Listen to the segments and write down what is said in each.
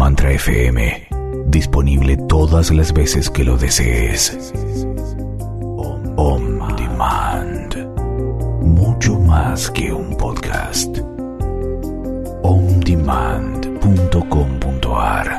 Mantra FM, disponible todas las veces que lo desees. On Demand, mucho más que un podcast. ondemand.com.ar.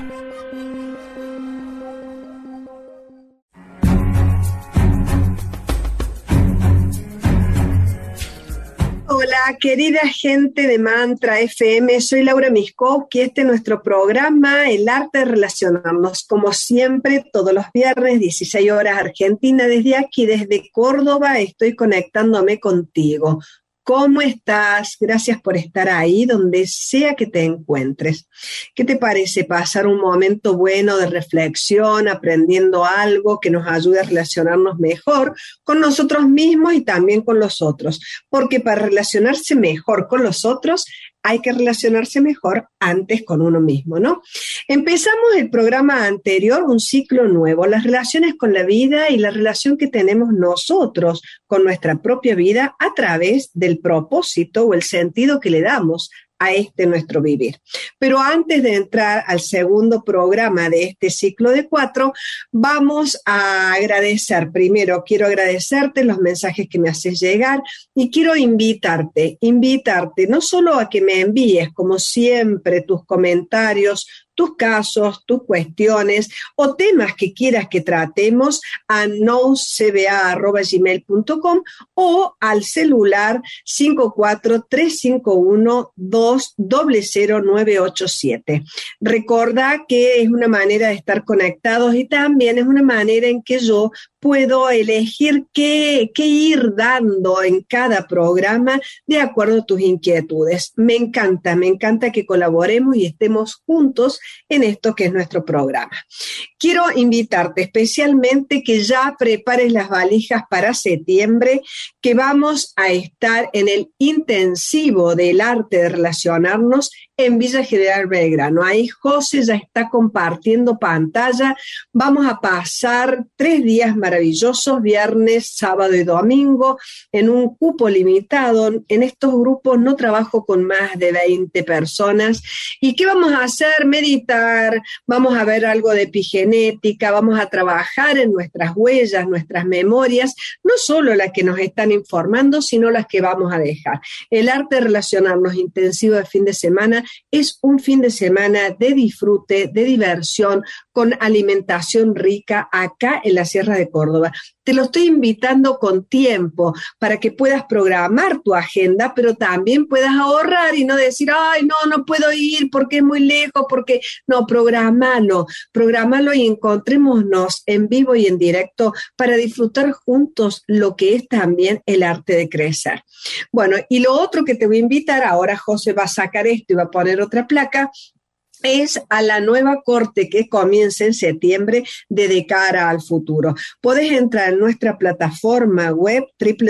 Hola, querida gente de Mantra FM, soy Laura Miskovsky, este es nuestro programa El Arte de Relacionarnos, como siempre, todos los viernes, 16 horas Argentina, desde aquí, desde Córdoba, estoy conectándome contigo. ¿Cómo estás? Gracias por estar ahí, donde sea que te encuentres. ¿Qué te parece pasar un momento bueno de reflexión, aprendiendo algo que nos ayude a relacionarnos mejor con nosotros mismos y también con los otros? Porque para relacionarse mejor con los otros, hay que relacionarse mejor antes con uno mismo, ¿no? Empezamos el programa anterior, un ciclo nuevo, las relaciones con la vida y la relación que tenemos nosotros con nuestra propia vida a través del propósito o el sentido que le damos a nuestro vivir. Pero antes de entrar al segundo programa de este ciclo de 4, vamos a agradecer. Primero, quiero agradecerte los mensajes que me haces llegar y quiero invitarte no solo a que me envíes, como siempre, tus comentarios, tus casos, tus cuestiones o temas que quieras que tratemos a knowcba@gmail.com o al celular 54351200987. Recordá que es una manera de estar conectados y también es una manera en que yo puedo elegir qué ir dando en cada programa de acuerdo a tus inquietudes. Me encanta que colaboremos y estemos juntos en esto que es nuestro programa. Quiero invitarte especialmente que ya prepares las valijas para septiembre, que vamos a estar en el intensivo del arte de relacionarnos en Villa General Belgrano. Ahí José ya está compartiendo pantalla. Vamos a pasar 3 días maravillosos, viernes, sábado y domingo, en un cupo limitado. En estos grupos no trabajo con más de 20 personas. ¿Y qué vamos a hacer? Meditar, vamos a ver algo de epigenética, vamos a trabajar en nuestras huellas, nuestras memorias, no solo las que nos están informando, sino las que vamos a dejar. El arte de relacionarnos intensivo de fin de semana es un fin de semana de disfrute, de diversión, con alimentación rica acá en la Sierra de Córdoba. Te lo estoy invitando con tiempo para que puedas programar tu agenda, pero también puedas ahorrar y no decir, ay, no puedo ir porque es muy lejos, porque no, programalo y encontrémonos en vivo y en directo para disfrutar juntos lo que es también el arte de crecer. Bueno, y lo otro que te voy a invitar, ahora José va a sacar esto y va a poner otra placa, es a la nueva corte que comienza en septiembre de cara al futuro. Podés entrar en nuestra plataforma web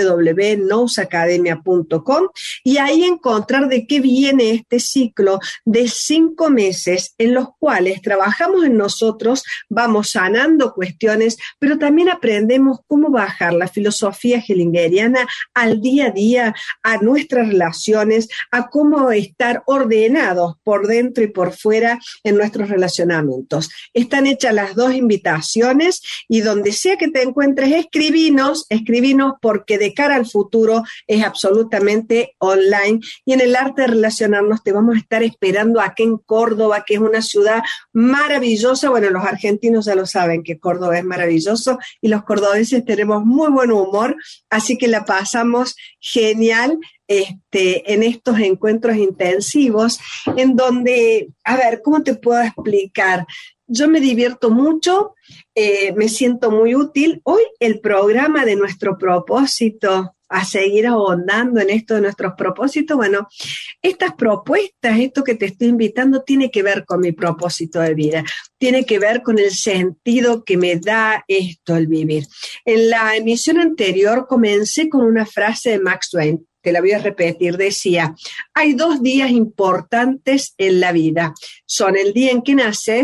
www.knowsacademia.com y ahí encontrar de qué viene este ciclo de 5 meses en los cuales trabajamos en nosotros, vamos sanando cuestiones, pero también aprendemos cómo bajar la filosofía hellingeriana al día a día, a nuestras relaciones, a cómo estar ordenados por dentro y por fuera en nuestros relacionamientos. Están hechas las 2 invitaciones y donde sea que te encuentres, escribinos porque de cara al futuro es absolutamente online y en el arte de relacionarnos te vamos a estar esperando aquí en Córdoba, que es una ciudad maravillosa. Bueno, los argentinos ya lo saben que Córdoba es maravilloso y los cordobeses tenemos muy buen humor, así que la pasamos genial en estos encuentros intensivos en donde, a ver, ¿cómo te puedo explicar? Yo me divierto mucho, me siento muy útil. Hoy el programa de nuestro propósito, a seguir ahondando en esto de nuestros propósitos, bueno, estas propuestas, esto que te estoy invitando, tiene que ver con mi propósito de vida, tiene que ver con el sentido que me da esto, el vivir. En la emisión anterior comencé con una frase de Max Twain, te la voy a repetir, decía, hay 2 días importantes en la vida, son el día en que naces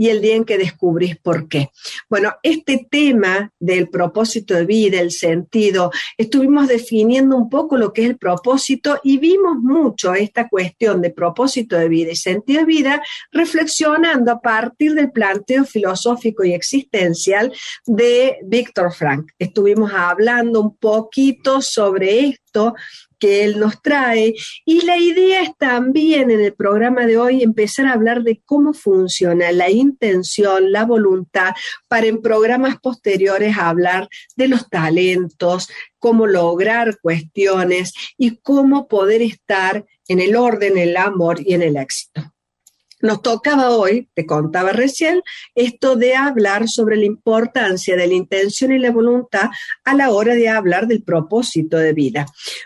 y el día en que descubrís por qué. Bueno, este tema del propósito de vida, el sentido, estuvimos definiendo un poco lo que es el propósito y vimos mucho esta cuestión de propósito de vida y sentido de vida reflexionando a partir del planteo filosófico y existencial de Viktor Frankl. Estuvimos hablando un poquito sobre esto que él nos trae, y la idea es también en el programa de hoy empezar a hablar de cómo funciona la intención, la voluntad, para en programas posteriores hablar de los talentos, cómo lograr cuestiones y cómo poder estar en el orden, el amor y en el éxito. Nos tocaba hoy, te contaba recién, esto de hablar sobre la importancia de la intención y la voluntad a la hora de hablar del propósito de vida.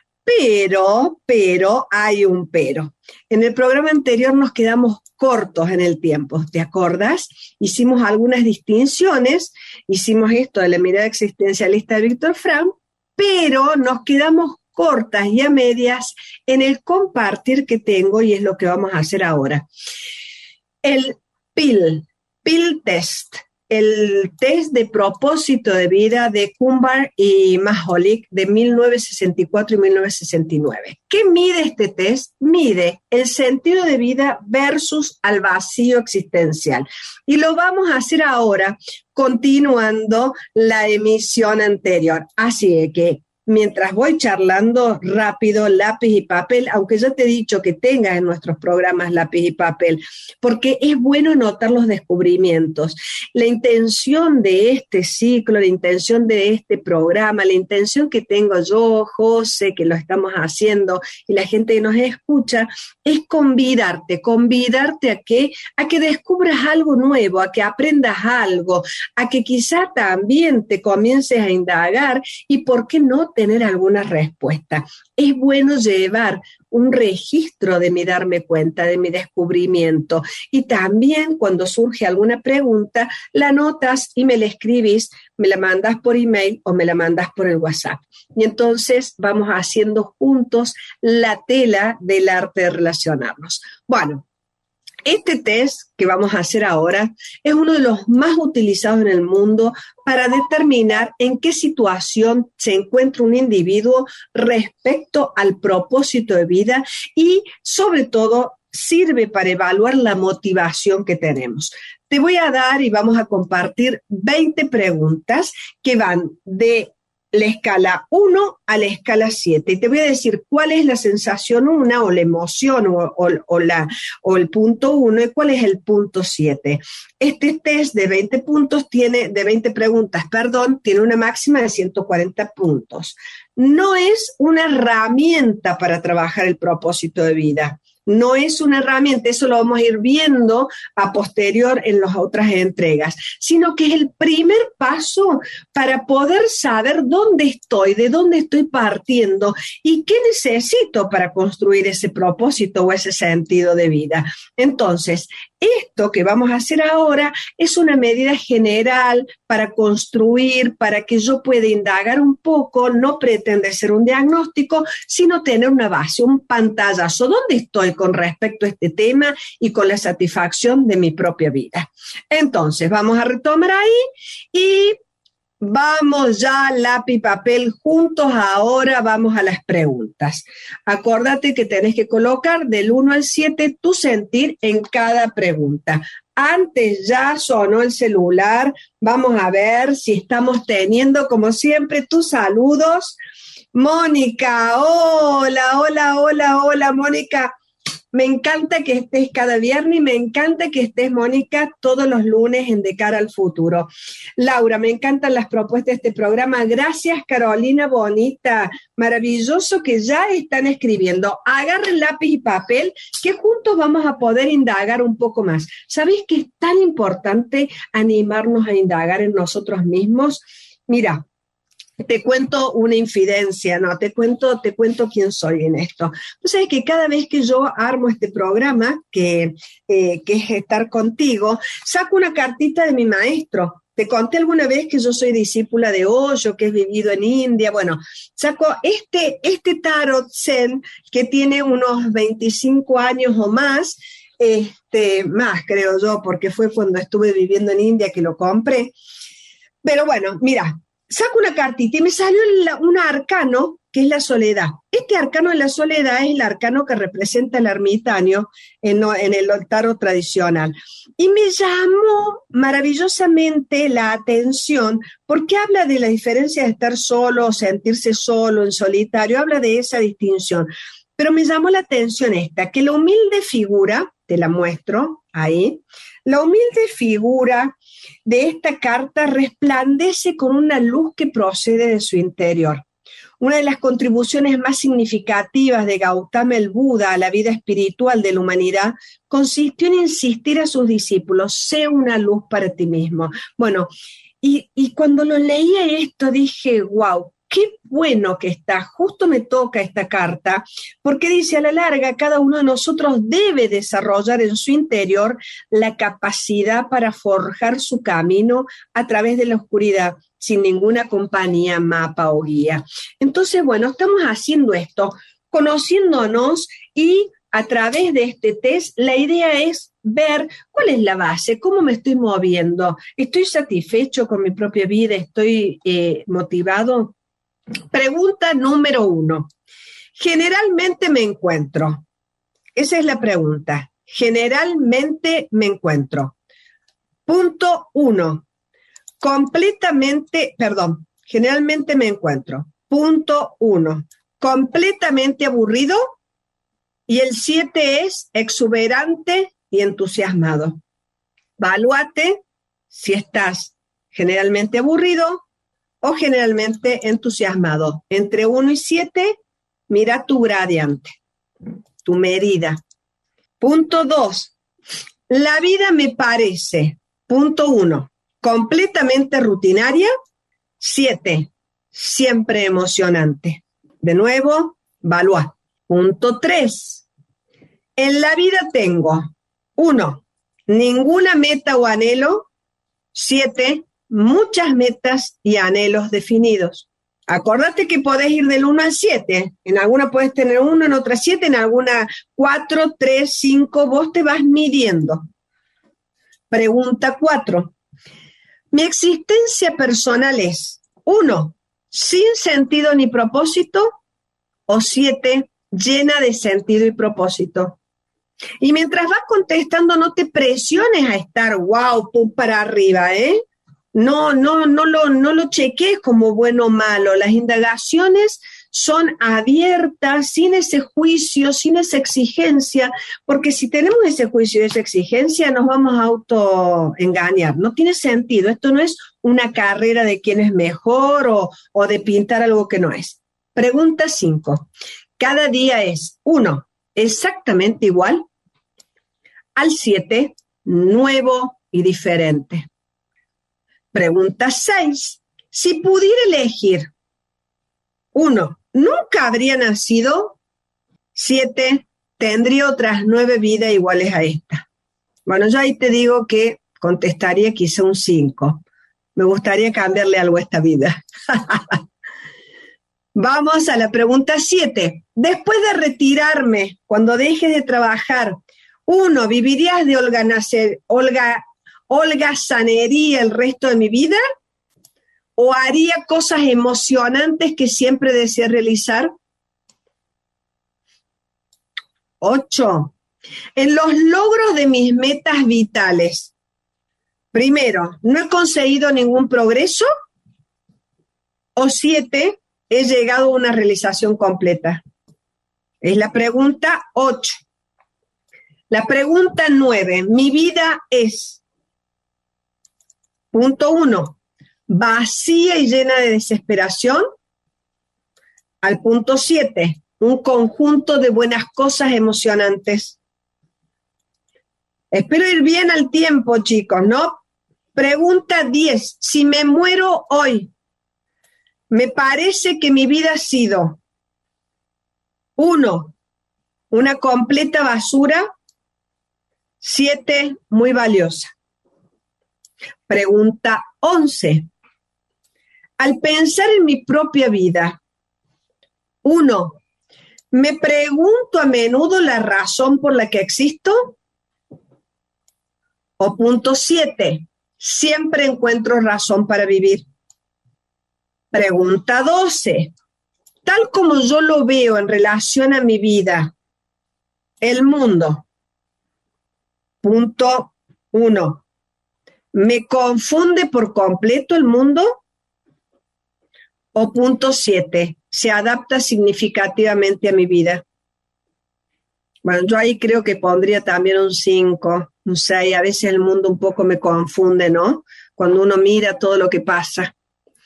Pero, hay un pero. En el programa anterior nos quedamos cortos en el tiempo, ¿te acordás? Hicimos algunas distinciones, hicimos esto de la mirada existencialista de Viktor Frankl, pero nos quedamos cortas y a medias en el compartir que tengo y es lo que vamos a hacer ahora. El PIL test. El test de propósito de vida de Kumbar y Mahalik de 1964 y 1969. ¿Qué mide este test? Mide el sentido de vida versus al vacío existencial. Y lo vamos a hacer ahora continuando la emisión anterior. Así que mientras voy charlando rápido, lápiz y papel, aunque yo te he dicho que tengas en nuestros programas lápiz y papel, porque es bueno anotar los descubrimientos. La intención de este ciclo, la intención de este programa, la intención que tengo yo, José, que lo estamos haciendo, y la gente que nos escucha, es convidarte a que descubras algo nuevo, a que aprendas algo, a que quizá también te comiences a indagar y por qué no tener alguna respuesta. Es bueno llevar un registro de mi darme cuenta, de mi descubrimiento. Y también cuando surge alguna pregunta, la anotas y me la escribís, me la mandas por email o me la mandas por el WhatsApp. Y entonces vamos haciendo juntos la tela del arte de relacionarnos. Bueno, este test que vamos a hacer ahora es uno de los más utilizados en el mundo para determinar en qué situación se encuentra un individuo respecto al propósito de vida y, sobre todo, sirve para evaluar la motivación que tenemos. Te voy a dar y vamos a compartir 20 preguntas que van de la escala 1 a la escala 7. Y te voy a decir cuál es la sensación 1 o la emoción o el punto 1 y cuál es el punto 7. Este test de 20 puntos tiene una máxima de 140 puntos. No es una herramienta para trabajar el propósito de vida. No es una herramienta, eso lo vamos a ir viendo a posterior en las otras entregas, sino que es el primer paso para poder saber dónde estoy, de dónde estoy partiendo y qué necesito para construir ese propósito o ese sentido de vida. Entonces, esto que vamos a hacer ahora es una medida general para construir, para que yo pueda indagar un poco, no pretende ser un diagnóstico, sino tener una base, un pantallazo. ¿Dónde estoy con respecto a este tema y con la satisfacción de mi propia vida? Entonces, vamos a retomar ahí y vamos ya, lápiz y papel juntos. Ahora vamos a las preguntas. Acuérdate que tenés que colocar del 1 al 7 tu sentir en cada pregunta. Antes ya sonó el celular. Vamos a ver si estamos teniendo, como siempre, tus saludos. Mónica, hola, Mónica. Me encanta que estés cada viernes y me encanta que estés, Mónica, todos los lunes en De Cara al Futuro. Laura, me encantan las propuestas de este programa. Gracias, Carolina Bonita. Maravilloso que ya están escribiendo. Agarren lápiz y papel que juntos vamos a poder indagar un poco más. ¿Sabéis que es tan importante animarnos a indagar en nosotros mismos? Mira, te cuento una infidencia, ¿no? Te cuento quién soy en esto. Tú sabes que cada vez que yo armo este programa, que es estar contigo, saco una cartita de mi maestro. Te conté alguna vez que yo soy discípula de Osho, que he vivido en India. Bueno, saco este tarot Zen, que tiene unos 25 años o más, más creo yo, porque fue cuando estuve viviendo en India que lo compré. Pero bueno, mira, saco una cartita y me salió un arcano que es la soledad. Este arcano de la soledad es el arcano que representa el ermitaño en el tarot tradicional. Y me llamó maravillosamente la atención porque habla de la diferencia de estar solo, sentirse solo, en solitario, habla de esa distinción. Pero me llamó la atención esta, que la humilde figura, te la muestro ahí, la humilde figura de esta carta resplandece con una luz que procede de su interior. Una de las contribuciones más significativas de Gautama el Buda a la vida espiritual de la humanidad consistió en insistir a sus discípulos, sé una luz para ti mismo. Bueno, y cuando lo leía esto dije, wow, qué bueno que está, justo me toca esta carta, porque dice a la larga, cada uno de nosotros debe desarrollar en su interior la capacidad para forjar su camino a través de la oscuridad, sin ninguna compañía, mapa o guía. Entonces, bueno, estamos haciendo esto, conociéndonos y a través de este test, la idea es ver cuál es la base, cómo me estoy moviendo, estoy satisfecho con mi propia vida, estoy motivado. Pregunta número 1. Generalmente me encuentro. Esa es la pregunta. Generalmente me encuentro. Punto 1. Generalmente me encuentro. Punto 1. Completamente aburrido. Y el 7 es exuberante y entusiasmado. Valúate si estás generalmente aburrido o generalmente entusiasmado. Entre 1 y 7, mira tu gradiente, tu medida. Punto 2. La vida me parece, punto 1, completamente rutinaria. 7, siempre emocionante. De nuevo, valúa. Punto 3. En la vida tengo 1, ninguna meta o anhelo. 7, muchas metas y anhelos definidos. Acordate que podés ir del 1 al 7. En alguna puedes tener 1, en otra 7, en alguna 4, 3, 5. Vos te vas midiendo. Pregunta 4. Mi existencia personal es 1, sin sentido ni propósito, o 7, llena de sentido y propósito. Y mientras vas contestando, no te presiones a estar wow, pum, para arriba, No lo cheques como bueno o malo. Las indagaciones son abiertas, sin ese juicio, sin esa exigencia, porque si tenemos ese juicio y esa exigencia, nos vamos a autoengañar. No tiene sentido. Esto no es una carrera de quién es mejor o de pintar algo que no es. Pregunta 5. Cada día es 1, exactamente igual, al 7, nuevo y diferente. Pregunta 6. Si pudiera elegir 1, nunca habría nacido. 7, tendría otras 9 vidas iguales a esta. Bueno, yo ahí te digo que contestaría quizá un 5. Me gustaría cambiarle algo a esta vida. Vamos a la pregunta 7. Después de retirarme, cuando dejes de trabajar, 1, ¿vivirías de holgazanería el resto de mi vida? ¿O haría cosas emocionantes que siempre deseé realizar? 8. En los logros de mis metas vitales, primero, ¿no he conseguido ningún progreso? O 7, he llegado a una realización completa. Es la pregunta 8. La pregunta 9. Mi vida es, punto 1, vacía y llena de desesperación. Al punto 7, un conjunto de buenas cosas emocionantes. Espero ir bien al tiempo, chicos, ¿no? Pregunta 10. Si me muero hoy, me parece que mi vida ha sido 1, una completa basura. 7, muy valiosa. Pregunta 11. Al pensar en mi propia vida, 1, me pregunto a menudo la razón por la que existo. O punto 7, siempre encuentro razón para vivir. Pregunta 12, tal como yo lo veo en relación a mi vida, el mundo. Punto 1, ¿me confunde por completo el mundo? O punto 7, ¿se adapta significativamente a mi vida? Bueno, yo ahí creo que pondría también un 5, un 6. A veces el mundo un poco me confunde, ¿no? Cuando uno mira todo lo que pasa.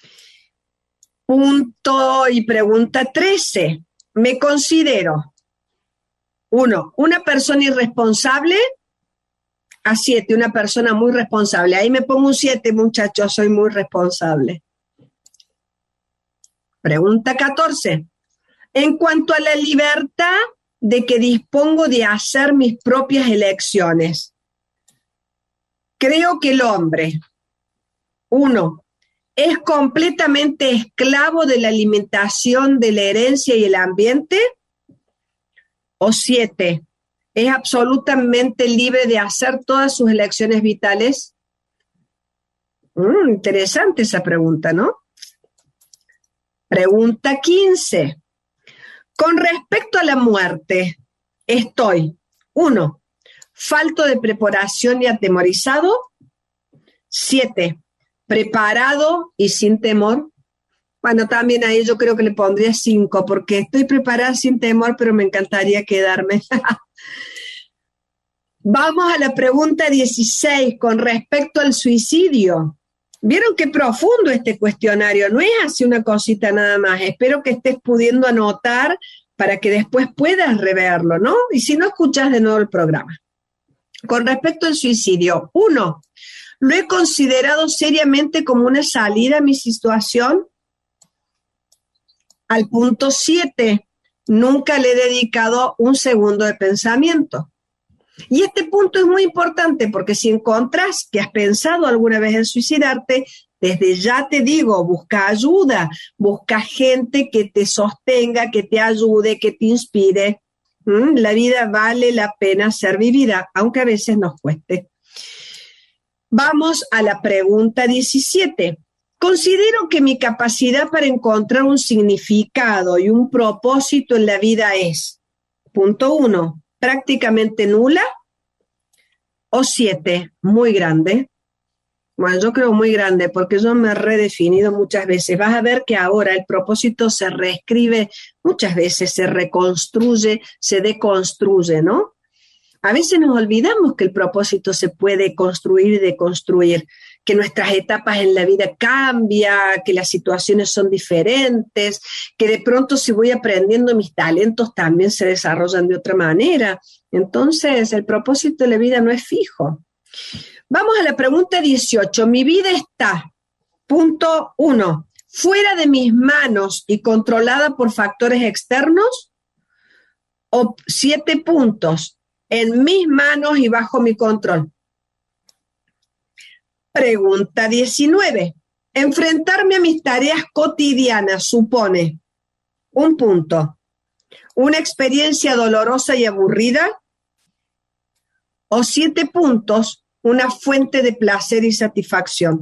Punto y pregunta 13. ¿Me considero 1, una persona irresponsable? A 7, una persona muy responsable. Ahí me pongo un 7, muchachos, soy muy responsable. Pregunta 14. En cuanto a la libertad de que dispongo de hacer mis propias elecciones, creo que el hombre, 1, es completamente esclavo de la alimentación, de la herencia y el ambiente, o 7, es absolutamente libre de hacer todas sus elecciones vitales. Interesante esa pregunta, ¿no? Pregunta 15. Con respecto a la muerte, estoy, 1, falto de preparación y atemorizado. 7, preparado y sin temor. Bueno, también ahí yo creo que le pondría 5, porque estoy preparada sin temor, pero me encantaría quedarme. Vamos a la pregunta 16, con respecto al suicidio. ¿Vieron qué profundo este cuestionario? No es así una cosita nada más. Espero que estés pudiendo anotar para que después puedas reverlo, ¿no? Y si no, escuchas de nuevo el programa. Con respecto al suicidio, 1, ¿lo he considerado seriamente como una salida a mi situación? Al punto 7, nunca le he dedicado un segundo de pensamiento. Y este punto es muy importante porque si encontrás que has pensado alguna vez en suicidarte, desde ya te digo, busca ayuda, busca gente que te sostenga, que te ayude, que te inspire. La vida vale la pena ser vivida, aunque a veces nos cueste. Vamos a la pregunta 17. Considero que mi capacidad para encontrar un significado y un propósito en la vida es, punto 1, prácticamente nula, o 7, muy grande. Bueno, yo creo muy grande porque yo me he redefinido muchas veces. Vas a ver que ahora el propósito se reescribe muchas veces, se reconstruye, se deconstruye, ¿no? A veces nos olvidamos que el propósito se puede construir y deconstruir, que nuestras etapas en la vida cambian, que las situaciones son diferentes, que de pronto si voy aprendiendo mis talentos también se desarrollan de otra manera. Entonces, el propósito de la vida no es fijo. Vamos a la pregunta 18. Mi vida está, punto 1, fuera de mis manos y controlada por factores externos, o 7 puntos, en mis manos y bajo mi control. Pregunta 19. Enfrentarme a mis tareas cotidianas supone, 1 punto, una experiencia dolorosa y aburrida, o 7 puntos, una fuente de placer y satisfacción.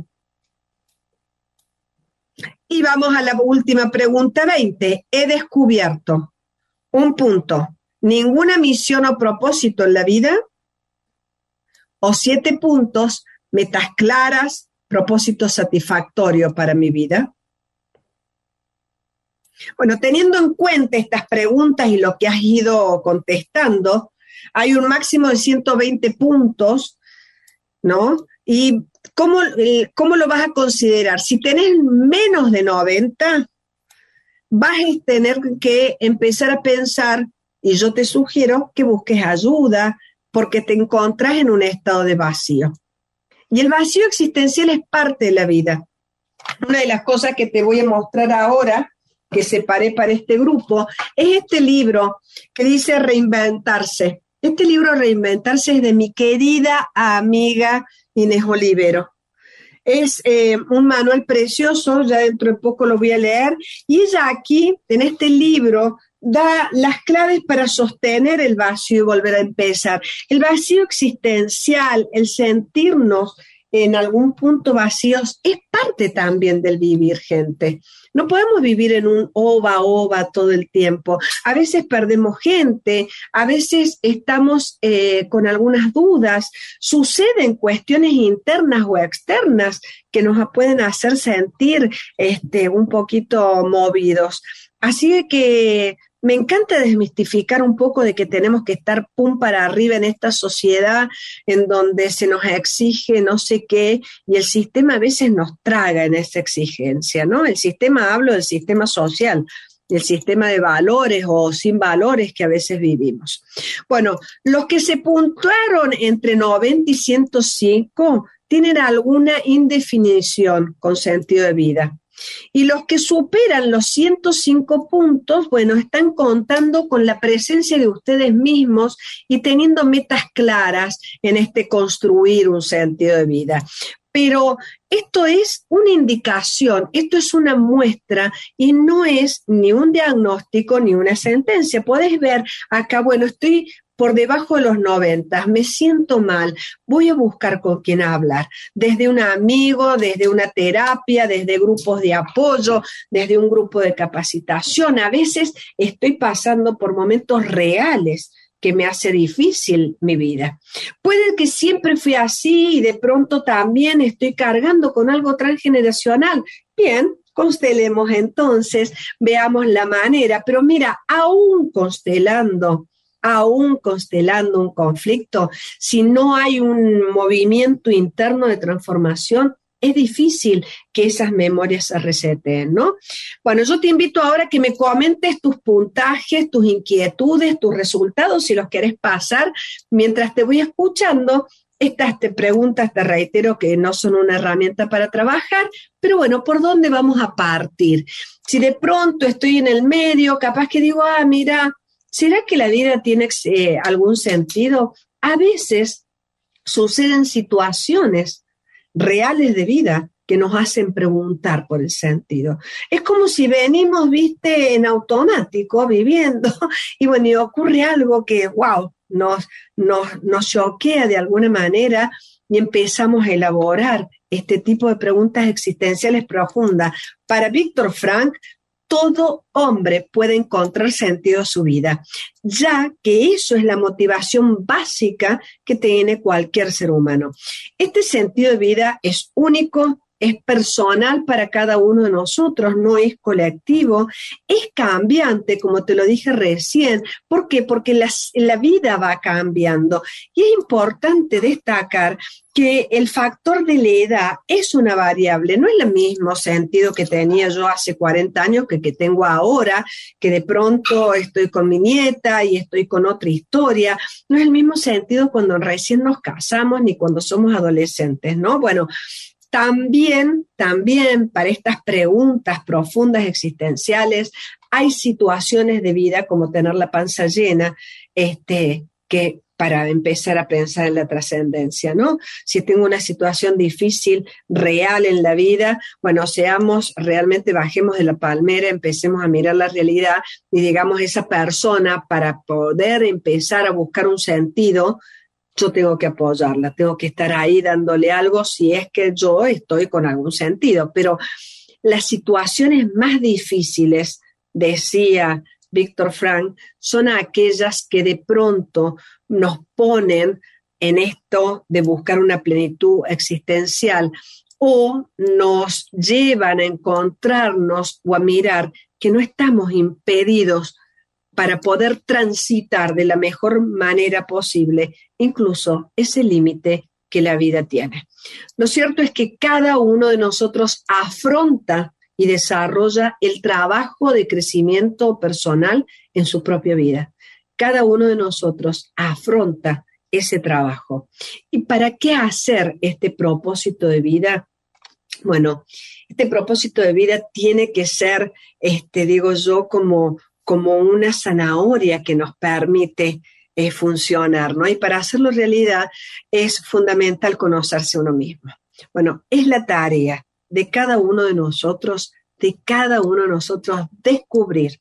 Y vamos a la última pregunta 20. He descubierto, 1 punto, ninguna misión o propósito en la vida, o 7 puntos, metas claras, propósito satisfactorio para mi vida. Bueno, teniendo en cuenta estas preguntas y lo que has ido contestando, hay un máximo de 120 puntos, ¿no? ¿Y cómo lo vas a considerar? Si tenés menos de 90, vas a tener que empezar a pensar, y yo te sugiero que busques ayuda porque te encontrás en un estado de vacío. Y el vacío existencial es parte de la vida. Una de las cosas que te voy a mostrar ahora, que separé para este grupo, es este libro que dice Reinventarse. Este libro Reinventarse es de mi querida amiga Inés Olivero. Es un manual precioso, ya dentro de poco lo voy a leer, y ella aquí, en este libro, da las claves para sostener el vacío y volver a empezar. El vacío existencial, el sentirnos en algún punto vacíos, es parte también del vivir, gente. No podemos vivir en un ova todo el tiempo. A veces perdemos gente, a veces estamos con algunas dudas. Suceden cuestiones internas o externas que nos pueden hacer sentir un poquito movidos. Así que me encanta desmistificar un poco de que tenemos que estar pum para arriba en esta sociedad en donde se nos exige no sé qué y el sistema a veces nos traga en esa exigencia, ¿no? El sistema, hablo del sistema social, el sistema de valores o sin valores que a veces vivimos. Bueno, los que se puntuaron entre 90 y 105 tienen alguna indefinición con sentido de vida. Y los que superan los 105 puntos, bueno, están contando con la presencia de ustedes mismos y teniendo metas claras en construir un sentido de vida. Pero esto es una indicación, esto es una muestra y no es ni un diagnóstico ni una sentencia. Podés ver acá, bueno, estoy por debajo de los 90, me siento mal, voy a buscar con quién hablar, desde un amigo, desde una terapia, desde grupos de apoyo, desde un grupo de capacitación. A veces estoy pasando por momentos reales que me hace difícil mi vida. Puede que siempre fui así y de pronto también estoy cargando con algo transgeneracional. Bien, constelemos entonces, veamos la manera, pero mira, aún constelando un conflicto, si no hay un movimiento interno de transformación, es difícil que esas memorias se reseten, ¿no? Bueno, yo te invito ahora a que me comentes tus puntajes, tus inquietudes, tus resultados, si los querés pasar, mientras te voy escuchando. Estas preguntas, te reitero que no son una herramienta para trabajar, pero bueno, ¿por dónde vamos a partir? Si de pronto estoy en el medio, capaz que digo, mira, ¿será que la vida tiene algún sentido? A veces suceden situaciones reales de vida que nos hacen preguntar por el sentido. Es como si venimos, viste, en automático, viviendo, y bueno, y ocurre algo que, wow, nos choquea de alguna manera y empezamos a elaborar este tipo de preguntas existenciales profundas. Para Víctor Frank, todo hombre puede encontrar sentido a su vida, ya que eso es la motivación básica que tiene cualquier ser humano. Este sentido de vida es único, es personal para cada uno de nosotros, no es colectivo, es cambiante, como te lo dije recién. ¿Por qué? Porque la vida va cambiando. Y es importante destacar que el factor de la edad es una variable, no es el mismo sentido que tenía yo hace 40 años que tengo ahora, que de pronto estoy con mi nieta y estoy con otra historia, no es el mismo sentido cuando recién nos casamos ni cuando somos adolescentes, ¿no? Bueno, también para estas preguntas profundas existenciales hay situaciones de vida como tener la panza llena, que para empezar a pensar en la trascendencia, ¿no? Si tengo una situación difícil, real en la vida, bueno, realmente bajemos de la palmera, empecemos a mirar la realidad y digamos, esa persona para poder empezar a buscar un sentido, yo tengo que apoyarla, tengo que estar ahí dándole algo si es que yo estoy con algún sentido. Pero las situaciones más difíciles, decía Víctor Frank, son aquellas que de pronto nos ponen en esto de buscar una plenitud existencial o nos llevan a encontrarnos o a mirar que no estamos impedidos para poder transitar de la mejor manera posible, incluso ese límite que la vida tiene. Lo cierto es que cada uno de nosotros afronta y desarrolla el trabajo de crecimiento personal en su propia vida. Cada uno de nosotros afronta ese trabajo. ¿Y para qué hacer este propósito de vida? Bueno, este propósito de vida tiene que ser, digo yo, como una zanahoria que nos permite funcionar, ¿no? Y para hacerlo realidad es fundamental conocerse uno mismo. Bueno, es la tarea de cada uno de nosotros descubrir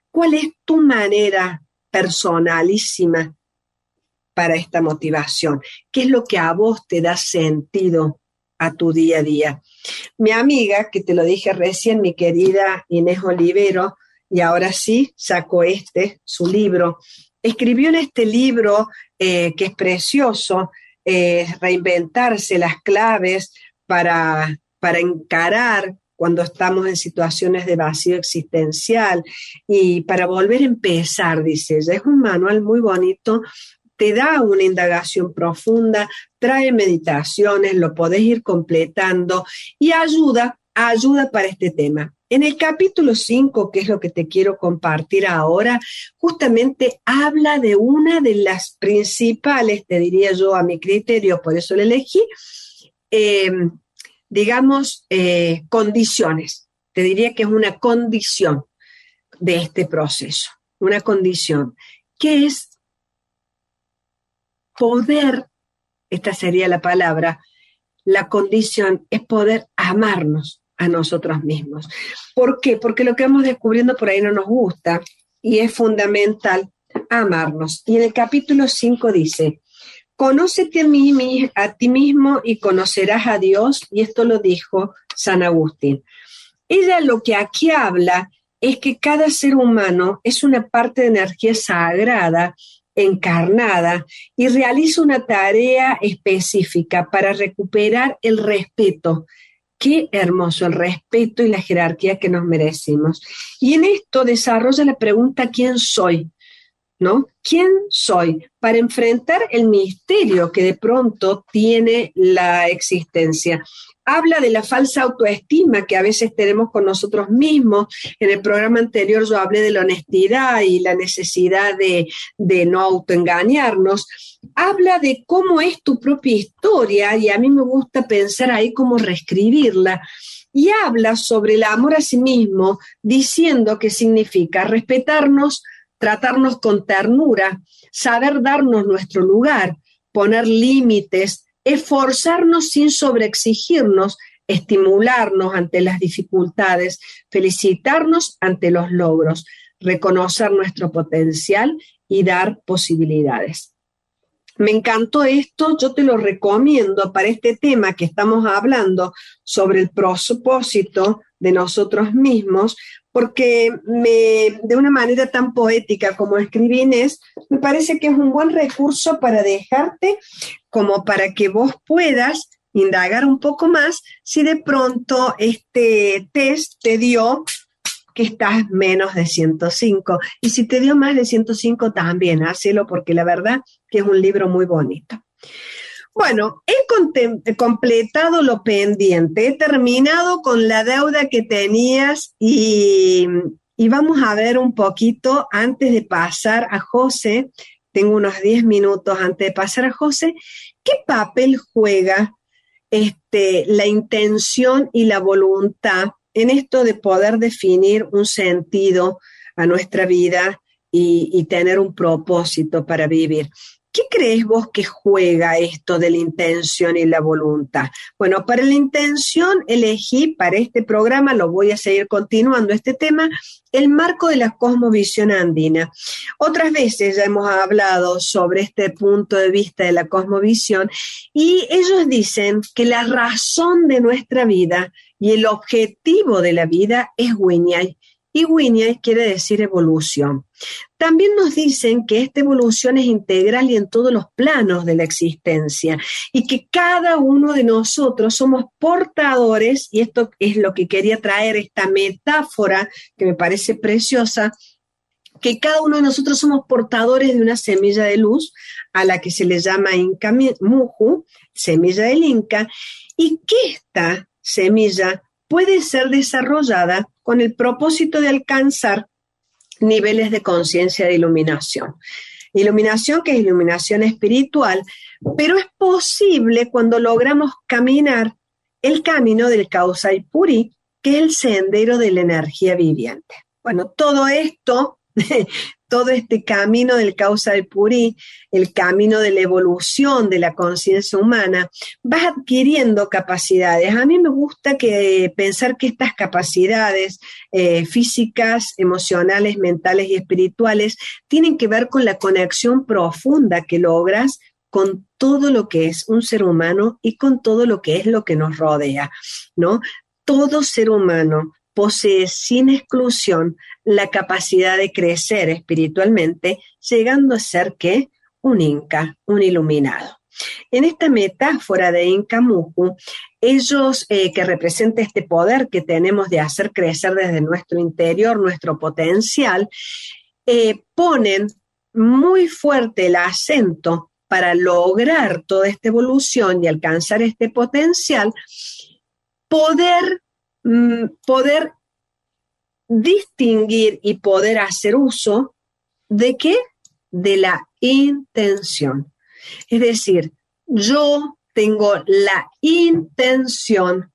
¿Cuál es tu manera personalísima para esta motivación? ¿Qué es lo que a vos te da sentido a tu día a día? Mi amiga, que te lo dije recién, mi querida Inés Olivero, y ahora sí sacó su libro, escribió en este libro, que es precioso, Reinventarse, las claves para encarar cuando estamos en situaciones de vacío existencial y para volver a empezar, dice ella. Es un manual muy bonito, te da una indagación profunda, trae meditaciones, lo podés ir completando y ayuda para este tema. En el capítulo 5, que es lo que te quiero compartir ahora, justamente habla de una de las principales, te diría yo a mi criterio, por eso la elegí, condiciones. Te diría que es una condición de este proceso, una condición, que es poder, esta sería la palabra, la condición es poder amarnos a nosotros mismos. ¿Por qué? Porque lo que vamos descubriendo por ahí no nos gusta y es fundamental amarnos. Y en el capítulo 5 dice, conócete a ti mismo y conocerás a Dios, y esto lo dijo San Agustín. Ella lo que aquí habla es que cada ser humano es una parte de energía sagrada, encarnada, y realiza una tarea específica para recuperar el respeto. Qué hermoso el respeto y la jerarquía que nos merecemos. Y en esto desarrolla la pregunta, ¿quién soy? ¿No? ¿Quién soy? Para enfrentar el misterio que de pronto tiene la existencia. Habla de la falsa autoestima que a veces tenemos con nosotros mismos. En el programa anterior yo hablé de la honestidad y la necesidad de no autoengañarnos. Habla de cómo es tu propia historia y a mí me gusta pensar ahí cómo reescribirla. Y habla sobre el amor a sí mismo, diciendo que significa respetarnos, tratarnos con ternura, saber darnos nuestro lugar, poner límites, esforzarnos sin sobreexigirnos, estimularnos ante las dificultades, felicitarnos ante los logros, reconocer nuestro potencial y dar posibilidades. Me encantó esto, yo te lo recomiendo para este tema que estamos hablando sobre el propósito de nosotros mismos, porque de una manera tan poética como escribí Inés, me parece que es un buen recurso para dejarte como para que vos puedas indagar un poco más si de pronto este test te dio que estás menos de 105. Y si te dio más de 105 también, hacelo porque la verdad que es un libro muy bonito. Bueno, he completado lo pendiente, he terminado con la deuda que tenías y vamos a ver un poquito antes de pasar a José, tengo unos 10 minutos antes de pasar a José, ¿qué papel juega la intención y la voluntad en esto de poder definir un sentido a nuestra vida y tener un propósito para vivir? ¿Qué crees vos que juega esto de la intención y la voluntad? Bueno, para la intención elegí para este programa, lo voy a seguir continuando este tema, el marco de la cosmovisión andina. Otras veces ya hemos hablado sobre este punto de vista de la cosmovisión y ellos dicen que la razón de nuestra vida y el objetivo de la vida es Wiñay. Y Wiñay quiere decir evolución. También nos dicen que esta evolución es integral y en todos los planos de la existencia y que cada uno de nosotros somos portadores, y esto es lo que quería traer, esta metáfora que me parece preciosa, que cada uno de nosotros somos portadores de una semilla de luz a la que se le llama Inca Muju, semilla del Inca, y que esta semilla puede ser desarrollada con el propósito de alcanzar niveles de conciencia de iluminación. Iluminación que es iluminación espiritual, pero es posible cuando logramos caminar el camino del Kausai Puri, que es el sendero de la energía viviente. Bueno, todo esto todo este camino del Causa-del-Purí, el camino de la evolución de la conciencia humana, vas adquiriendo capacidades. A mí me gusta pensar que estas capacidades físicas, emocionales, mentales y espirituales tienen que ver con la conexión profunda que logras con todo lo que es un ser humano y con todo lo que es lo que nos rodea, ¿no? Todo ser humano posee sin exclusión la capacidad de crecer espiritualmente, llegando a ser ¿qué? Un Inca, un iluminado. En esta metáfora de Inca Muku, ellos que representan este poder que tenemos de hacer crecer desde nuestro interior, nuestro potencial, ponen muy fuerte el acento para lograr toda esta evolución y alcanzar este potencial, poder distinguir y poder hacer uso ¿de qué? De la intención. Es decir, yo tengo la intención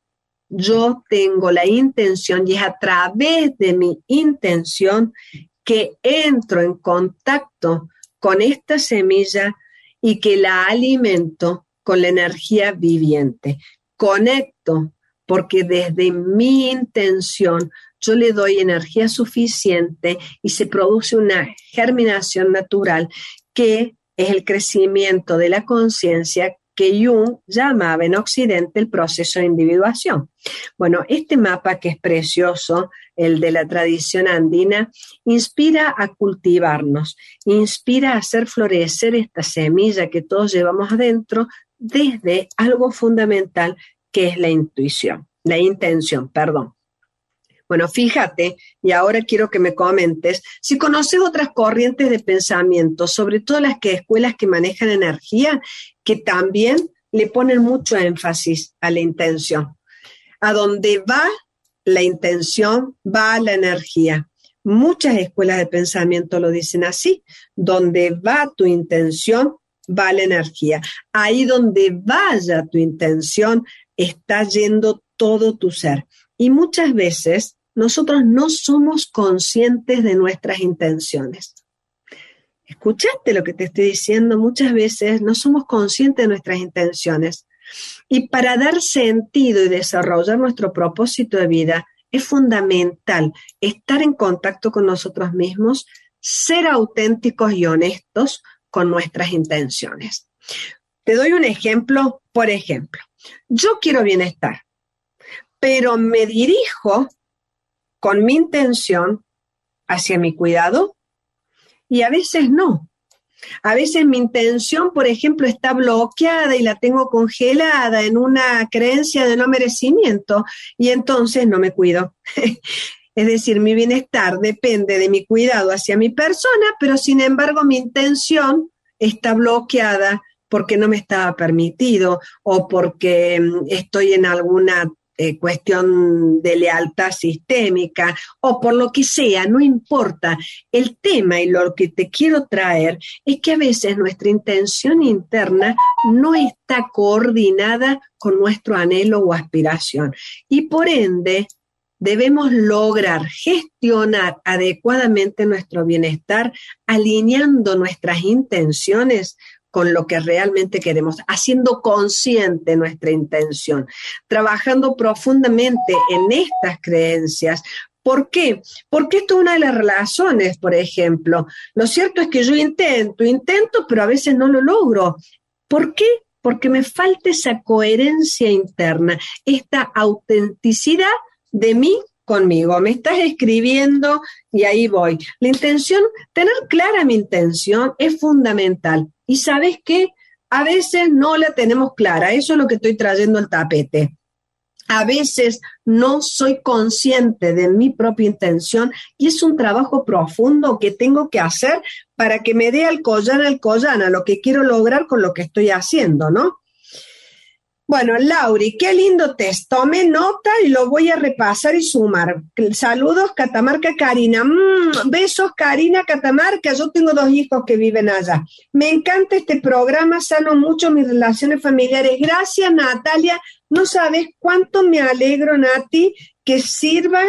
y es a través de mi intención que entro en contacto con esta semilla y que la alimento con la energía viviente. Conecto porque desde mi intención yo le doy energía suficiente y se produce una germinación natural que es el crecimiento de la conciencia que Jung llamaba en Occidente el proceso de individuación. Bueno, este mapa que es precioso, el de la tradición andina, inspira a cultivarnos, inspira a hacer florecer esta semilla que todos llevamos adentro desde algo fundamental que es la intención. Bueno, fíjate, y ahora quiero que me comentes, si conoces otras corrientes de pensamiento, sobre todo escuelas que manejan energía, que también le ponen mucho énfasis a la intención. A donde va la intención, va la energía. Muchas escuelas de pensamiento lo dicen así, donde va tu intención, va la energía. Ahí donde vaya tu intención, está yendo todo tu ser. Y muchas veces nosotros no somos conscientes de nuestras intenciones. ¿Escuchaste lo que te estoy diciendo? Muchas veces no somos conscientes de nuestras intenciones. Y para dar sentido y desarrollar nuestro propósito de vida, es fundamental estar en contacto con nosotros mismos, ser auténticos y honestos con nuestras intenciones. Te doy un ejemplo. Por ejemplo, yo quiero bienestar, pero me dirijo con mi intención hacia mi cuidado y a veces no. A veces mi intención, por ejemplo, está bloqueada y la tengo congelada en una creencia de no merecimiento y entonces no me cuido. Es decir, mi bienestar depende de mi cuidado hacia mi persona, pero sin embargo mi intención está bloqueada porque no me estaba permitido o porque estoy en alguna cuestión de lealtad sistémica o por lo que sea, no importa. El tema y lo que te quiero traer es que a veces nuestra intención interna no está coordinada con nuestro anhelo o aspiración y por ende debemos lograr gestionar adecuadamente nuestro bienestar alineando nuestras intenciones con lo que realmente queremos, haciendo consciente nuestra intención, trabajando profundamente en estas creencias. ¿Por qué? Porque esto es una de las razones, por ejemplo. Lo cierto es que yo intento, pero a veces no lo logro. ¿Por qué? Porque me falta esa coherencia interna, esta autenticidad de mí conmigo. Me estás escribiendo y ahí voy. La intención, tener clara mi intención es fundamental. Y ¿sabes qué? A veces no la tenemos clara. Eso es lo que estoy trayendo al tapete. A veces no soy consciente de mi propia intención y es un trabajo profundo que tengo que hacer para que me dé al collán a lo que quiero lograr con lo que estoy haciendo, ¿no? Bueno, Lauri, qué lindo test. Tomé nota y lo voy a repasar y sumar. Saludos, Catamarca, Karina. Besos, Karina, Catamarca. Yo tengo 2 hijos que viven allá. Me encanta este programa, sano mucho mis relaciones familiares. Gracias, Natalia. No sabes cuánto me alegro, Nati, que sirva,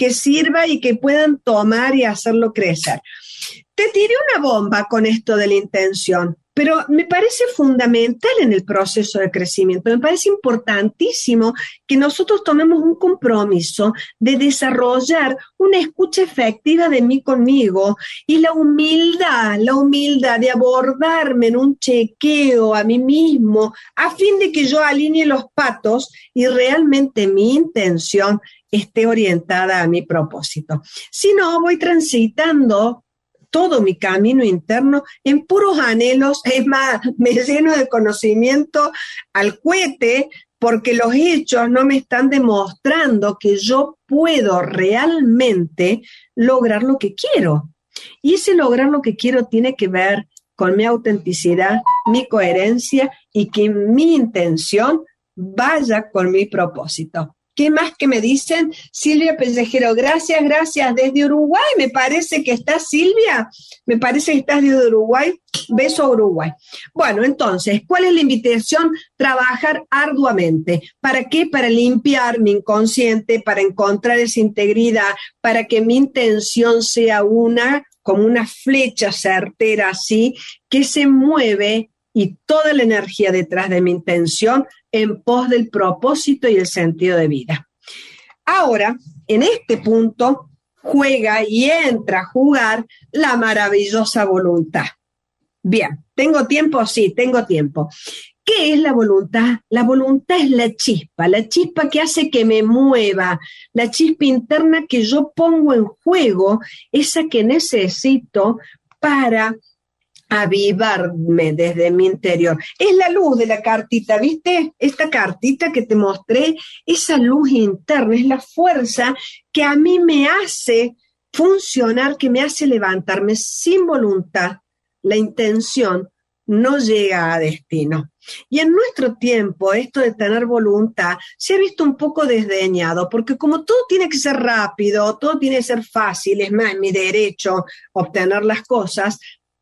que sirva y que puedan tomar y hacerlo crecer. Te tiré una bomba con esto de la intención, pero me parece fundamental en el proceso de crecimiento, me parece importantísimo que nosotros tomemos un compromiso de desarrollar una escucha efectiva de mí conmigo y la humildad de abordarme en un chequeo a mí mismo a fin de que yo alinee los patos y realmente mi intención esté orientada a mi propósito. Si no, voy transitando todo mi camino interno en puros anhelos, es más, me lleno de conocimiento al cohete porque los hechos no me están demostrando que yo puedo realmente lograr lo que quiero. Y ese lograr lo que quiero tiene que ver con mi autenticidad, mi coherencia y que mi intención vaya con mi propósito. ¿Qué más que me dicen? Silvia Pellejero, gracias desde Uruguay, me parece que estás, Silvia, me parece que estás desde Uruguay, beso a Uruguay. Bueno, entonces, ¿cuál es la invitación? Trabajar arduamente. ¿Para qué? Para limpiar mi inconsciente, para encontrar esa integridad, para que mi intención sea como una flecha certera así, que se mueve y toda la energía detrás de mi intención en pos del propósito y el sentido de vida. Ahora, en este punto, juega y entra a jugar la maravillosa voluntad. Bien, ¿tengo tiempo? Sí, tengo tiempo. ¿Qué es la voluntad? La voluntad es la chispa que hace que me mueva, la chispa interna que yo pongo en juego, esa que necesito para avivarme desde mi interior. Es la luz de la cartita, ¿viste? Esta cartita que te mostré, esa luz interna, es la fuerza que a mí me hace funcionar, que me hace levantarme. Sin voluntad, la intención no llega a destino. Y en nuestro tiempo, esto de tener voluntad se ha visto un poco desdeñado, porque como todo tiene que ser rápido, todo tiene que ser fácil, es más, mi derecho obtener las cosas.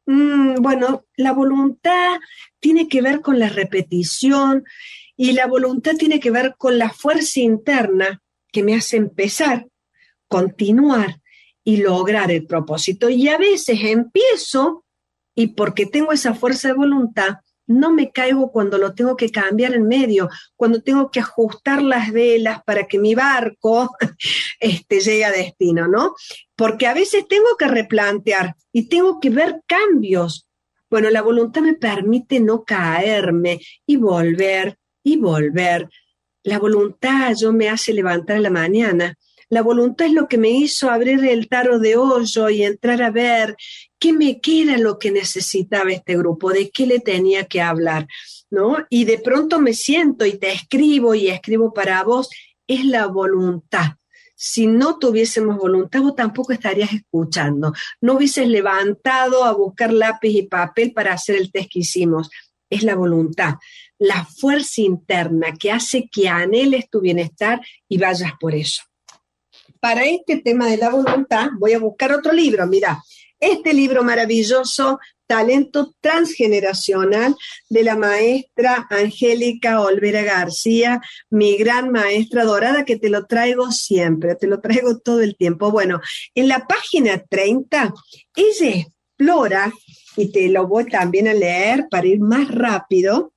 Bueno, la voluntad tiene que ver con la repetición y la voluntad tiene que ver con la fuerza interna que me hace empezar, continuar y lograr el propósito. Y a veces empiezo y porque tengo esa fuerza de voluntad, no me caigo cuando lo tengo que cambiar en medio, cuando tengo que ajustar las velas para que mi barco llegue a destino, ¿no? Porque a veces tengo que replantear y tengo que ver cambios. Bueno, la voluntad me permite no caerme y volver y volver. La voluntad yo me hace levantar en la mañana. La voluntad es lo que me hizo abrir el tarot de hoyo y entrar a ver qué era lo que necesitaba este grupo, de qué le tenía que hablar, ¿no? Y de pronto me siento y te escribo y escribo para vos. Es la voluntad. Si no tuviésemos voluntad, vos tampoco estarías escuchando. No hubieses levantado a buscar lápiz y papel para hacer el test que hicimos. Es la voluntad, la fuerza interna que hace que anheles tu bienestar y vayas por eso. Para este tema de la voluntad, voy a buscar otro libro. Mira, este libro maravilloso, Talento Transgeneracional, de la maestra Angélica Olvera García, mi gran maestra dorada, que te lo traigo siempre, te lo traigo todo el tiempo. Bueno, en la página 30, ella explora, y te lo voy también a leer para ir más rápido,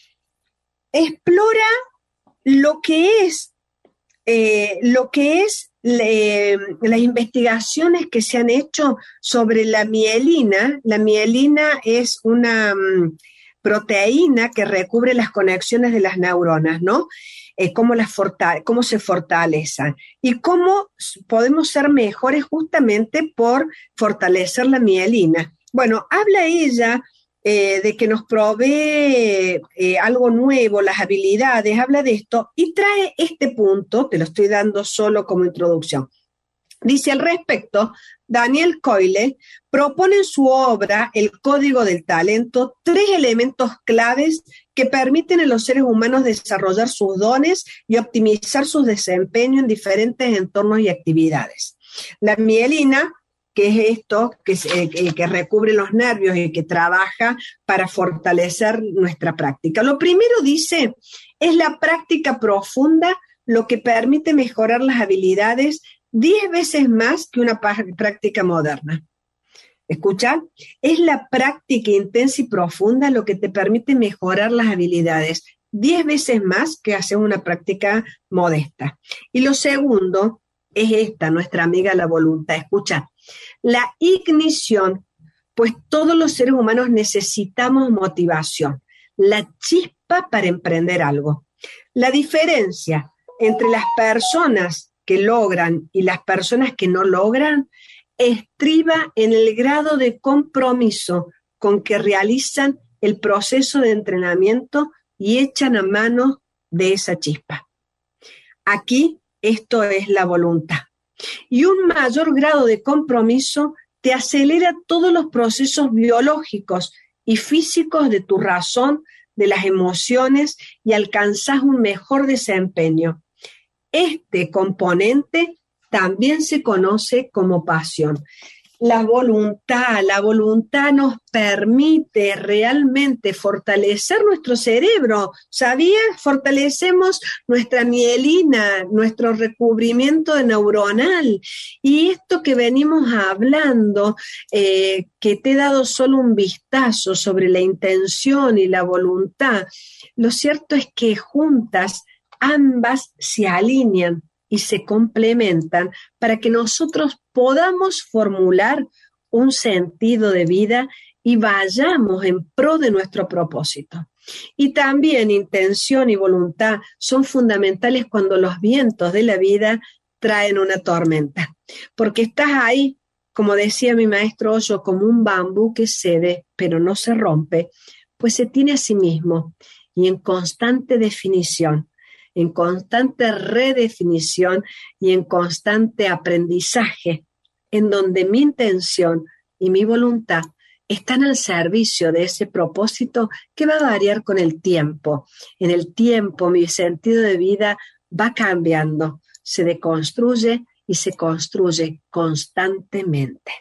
explora lo que es las investigaciones que se han hecho sobre la mielina. La mielina es una proteína que recubre las conexiones de las neuronas, ¿no? Cómo se fortalecen y cómo podemos ser mejores justamente por fortalecer la mielina. Bueno, habla ella de que nos provee algo nuevo, las habilidades, habla de esto y trae este punto, te lo estoy dando solo como introducción. Dice al respecto, Daniel Coyle propone en su obra El Código del Talento 3 elementos claves que permiten a los seres humanos desarrollar sus dones y optimizar su desempeño en diferentes entornos y actividades. La mielina, que es esto que recubre los nervios y que trabaja para fortalecer nuestra práctica. Lo primero, dice, es la práctica profunda lo que permite mejorar las habilidades 10 veces más que una práctica moderna. Escucha, es la práctica intensa y profunda lo que te permite mejorar las habilidades 10 veces más que hacer una práctica modesta. Y lo segundo es esta, nuestra amiga la voluntad. Escucha, la ignición, pues todos los seres humanos necesitamos motivación, la chispa para emprender algo. La diferencia entre las personas que logran y las personas que no logran estriba en el grado de compromiso con que realizan el proceso de entrenamiento y echan a mano de esa chispa. Aquí esto es la voluntad. Y un mayor grado de compromiso te acelera todos los procesos biológicos y físicos de tu razón, de las emociones, y alcanzas un mejor desempeño. Este componente también se conoce como pasión. La voluntad nos permite realmente fortalecer nuestro cerebro. ¿Sabías? Fortalecemos nuestra mielina, nuestro recubrimiento neuronal. Y esto que venimos hablando, que te he dado solo un vistazo sobre la intención y la voluntad, lo cierto es que juntas ambas se alinean y se complementan para que nosotros podamos formular un sentido de vida y vayamos en pro de nuestro propósito. Y también intención y voluntad son fundamentales cuando los vientos de la vida traen una tormenta, porque estás ahí, como decía mi maestro Osho, como un bambú que cede, pero no se rompe, pues se tiene a sí mismo y en constante definición, en constante redefinición y en constante aprendizaje, en donde mi intención y mi voluntad están al servicio de ese propósito que va a variar con el tiempo. En el tiempo mi sentido de vida va cambiando, se deconstruye y se construye constantemente.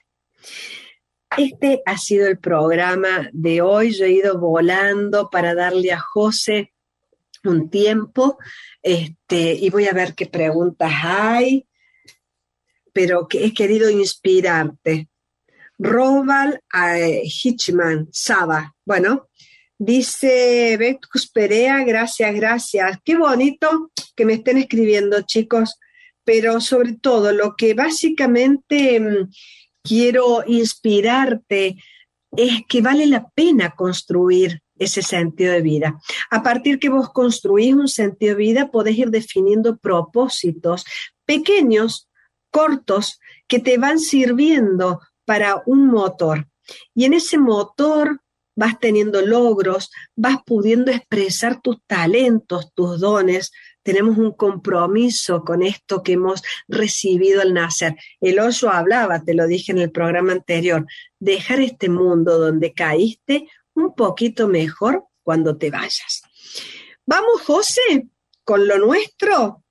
Este ha sido el programa de hoy. Yo he ido volando para darle a José un tiempo, y voy a ver qué preguntas hay, pero que he querido inspirarte. Roval Hitchman, Saba, bueno, dice Bectus Perea, gracias. Qué bonito que me estén escribiendo, chicos, pero sobre todo lo que básicamente quiero inspirarte es que vale la pena construir ese sentido de vida. A partir que vos construís un sentido de vida, podés ir definiendo propósitos pequeños, cortos, que te van sirviendo para un motor. Y en ese motor vas teniendo logros, vas pudiendo expresar tus talentos, tus dones. Tenemos un compromiso con esto que hemos recibido al nacer. El Osho hablaba, te lo dije en el programa anterior, dejar este mundo donde caíste un poquito mejor cuando te vayas. Vamos, José, con lo nuestro.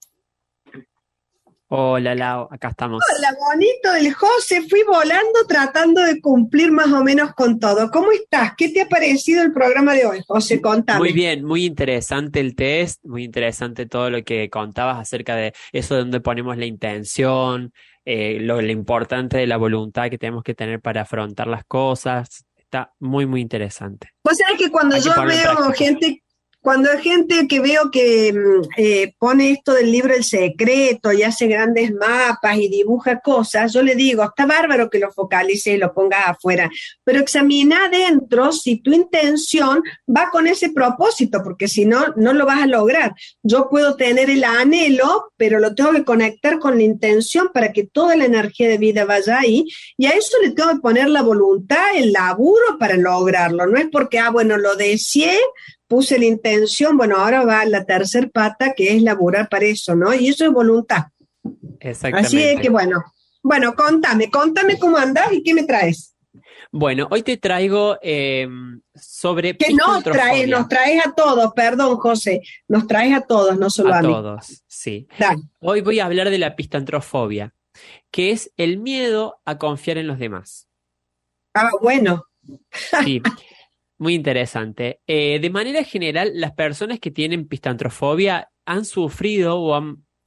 Hola, Lau, acá estamos. Hola, bonito del José. Fui volando tratando de cumplir más o menos con todo. ¿Cómo estás? ¿Qué te ha parecido el programa de hoy, José? Contame. Muy bien, muy interesante el test, muy interesante todo lo que contabas acerca de eso de donde ponemos la intención, lo importante de la voluntad que tenemos que tener para afrontar las cosas. Está muy, muy interesante. Vos sabés que cuando yo veo gente... Cuando hay gente que veo que pone esto del libro El Secreto y hace grandes mapas y dibuja cosas, yo le digo, está bárbaro que lo focalice y lo pongas afuera, pero examina adentro si tu intención va con ese propósito, porque si no, no lo vas a lograr. Yo puedo tener el anhelo, pero lo tengo que conectar con la intención para que toda la energía de vida vaya ahí, y a eso le tengo que poner la voluntad, el laburo para lograrlo. No es porque, bueno, lo deseé, puse la intención, bueno, ahora va la tercer pata, que es laburar para eso, ¿no? Y eso es voluntad. Exactamente. Así es que, bueno, contame cómo andás y qué me traes. Bueno, hoy te traigo sobre ¿Qué nos traes? Nos traes a todos, perdón, José, nos traes a todos, no solo a mí. A todos, sí. Dale. Hoy voy a hablar de la pistantrofobia, que es el miedo a confiar en los demás. Ah, bueno. Sí. Muy interesante. De manera general, las personas que tienen pistantrofobia han sufrido o han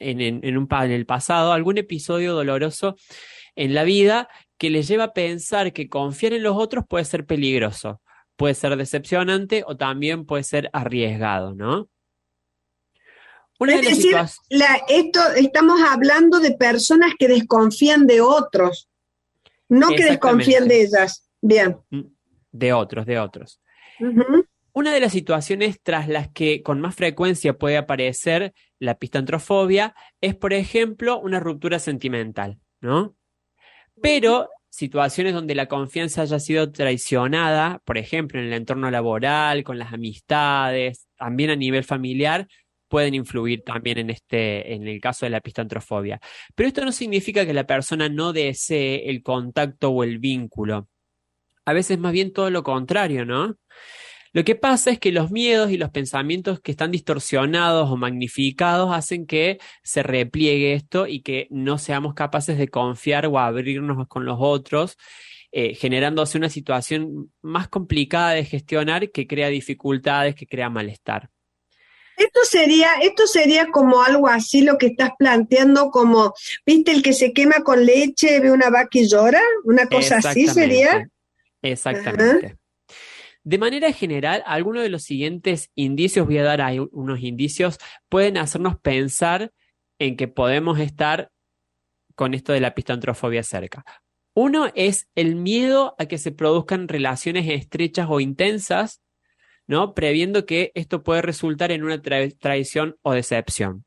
en el pasado, algún episodio doloroso en la vida que les lleva a pensar que confiar en los otros puede ser peligroso, puede ser decepcionante o también puede ser arriesgado, ¿no? Una de Es las decir, estamos hablando de personas que desconfían de otros, no que desconfían de ellas. Bien. De otros. Ujú. Una de las situaciones tras las que con más frecuencia puede aparecer la epistantrofobia es, por ejemplo, una ruptura sentimental, ¿no? Pero situaciones donde la confianza haya sido traicionada, por ejemplo, en el entorno laboral, con las amistades, también a nivel familiar, pueden influir también en el caso de la epistantrofobia. Pero esto no significa que la persona no desee el contacto o el vínculo. A veces más bien todo lo contrario, ¿no? Lo que pasa es que los miedos y los pensamientos que están distorsionados o magnificados hacen que se repliegue esto y que no seamos capaces de confiar o abrirnos con los otros, generándose una situación más complicada de gestionar que crea dificultades, que crea malestar. Esto sería como algo así lo que estás planteando, como, ¿viste el que se quema con leche, ve una vaca y llora? ¿Una cosa así sería? Exactamente. Ajá. De manera general, algunos de los siguientes indicios, voy a dar ahí unos indicios, pueden hacernos pensar en que podemos estar con esto de la epistantrofobia cerca. Uno es el miedo a que se produzcan relaciones estrechas o intensas, ¿no? Previendo que esto puede resultar en una traición o decepción.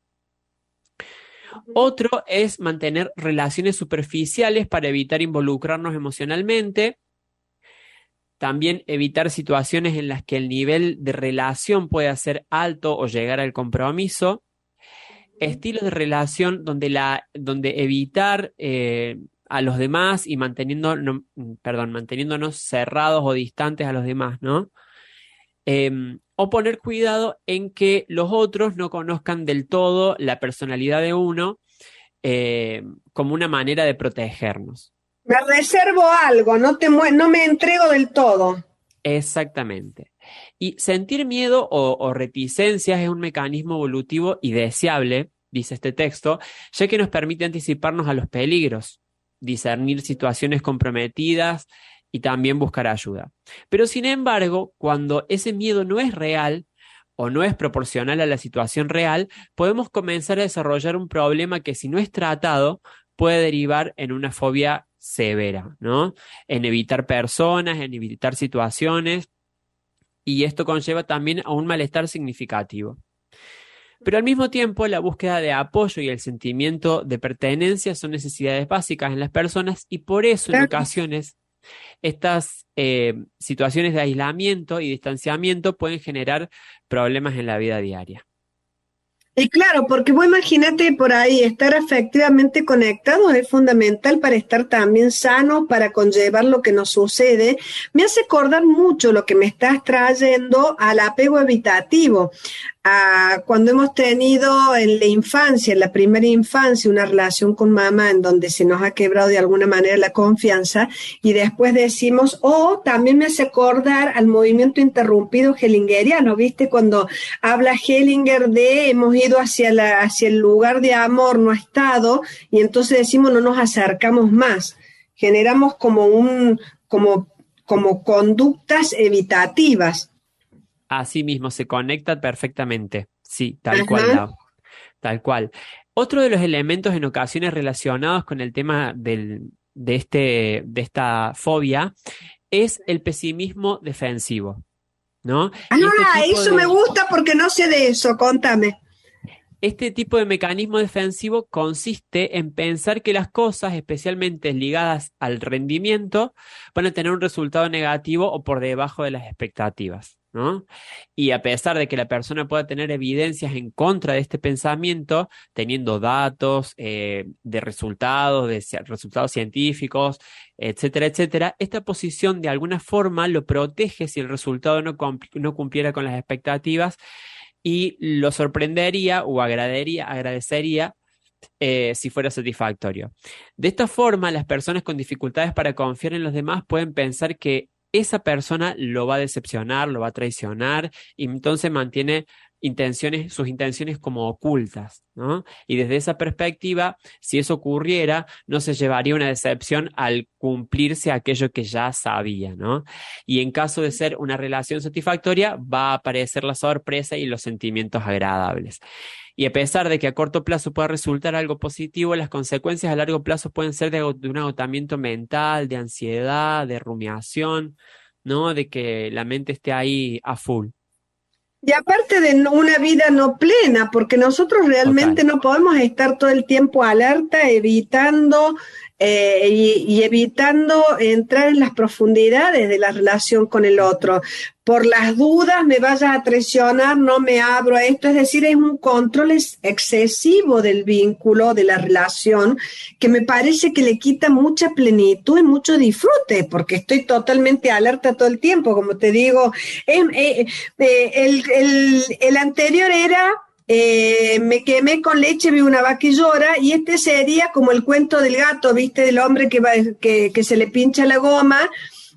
Otro es mantener relaciones superficiales para evitar involucrarnos emocionalmente. También evitar situaciones en las que el nivel de relación pueda ser alto o llegar al compromiso. Estilos de relación donde evitar a los demás y manteniéndonos cerrados o distantes a los demás, ¿no? O poner cuidado en que los otros no conozcan del todo la personalidad de uno como una manera de protegernos. Me reservo algo, no me entrego del todo. Exactamente. Y sentir miedo o reticencias es un mecanismo evolutivo y deseable, dice este texto, ya que nos permite anticiparnos a los peligros, discernir situaciones comprometidas y también buscar ayuda. Pero sin embargo, cuando ese miedo no es real o no es proporcional a la situación real, podemos comenzar a desarrollar un problema que, si no es tratado, puede derivar en una fobia severa, ¿no? En evitar personas, en evitar situaciones, y esto conlleva también a un malestar significativo. Pero al mismo tiempo, la búsqueda de apoyo y el sentimiento de pertenencia son necesidades básicas en las personas, y por eso en ocasiones estas situaciones de aislamiento y distanciamiento pueden generar problemas en la vida diaria. Y claro, porque vos imagínate por ahí, estar afectivamente conectados es fundamental para estar también sanos, para conllevar lo que nos sucede. Me hace acordar mucho lo que me estás trayendo al apego evitativo. Cuando hemos tenido en la infancia, en la primera infancia, una relación con mamá en donde se nos ha quebrado de alguna manera la confianza, y después decimos, también me hace acordar al movimiento interrumpido hellingeriano, ¿viste? Cuando habla Hellinger de hemos ido hacia el lugar de amor no estado, y entonces decimos no nos acercamos más. Generamos como conductas evitativas. Así mismo, se conecta perfectamente. Sí, tal Ajá. cual, Lau. Tal cual. Otro de los elementos en ocasiones relacionados con el tema de esta fobia es el pesimismo defensivo, ¿no? Eso me gusta porque no sé de eso, contame. Este tipo de mecanismo defensivo consiste en pensar que las cosas, especialmente ligadas al rendimiento, van a tener un resultado negativo o por debajo de las expectativas, ¿no? Y a pesar de que la persona pueda tener evidencias en contra de este pensamiento, teniendo datos de resultados científicos, etcétera, etcétera, esta posición de alguna forma lo protege si el resultado no cumpliera con las expectativas, y lo sorprendería o agradecería si fuera satisfactorio. De esta forma, las personas con dificultades para confiar en los demás pueden pensar que esa persona lo va a decepcionar, lo va a traicionar, y entonces mantiene sus intenciones como ocultas, ¿no? Y desde esa perspectiva, si eso ocurriera, no se llevaría una decepción al cumplirse aquello que ya sabía, ¿no? Y en caso de ser una relación satisfactoria, va a aparecer la sorpresa y los sentimientos agradables. Y a pesar de que a corto plazo pueda resultar algo positivo, las consecuencias a largo plazo pueden ser de un agotamiento mental, de ansiedad, de rumiación, ¿no? De que la mente esté ahí a full. Y aparte de una vida no plena, porque nosotros realmente Total. no podemos estar todo el tiempo alerta, evitando y evitando entrar en las profundidades de la relación con el otro. Por las dudas me vayas a traicionar, no me abro a esto. Es decir, es un control excesivo del vínculo, de la relación, que me parece que le quita mucha plenitud y mucho disfrute, porque estoy totalmente alerta todo el tiempo. Como te digo, el anterior era... me quemé con leche, vi una vaca y llora, y este sería como el cuento del gato, ¿viste? Del hombre que se le pincha la goma,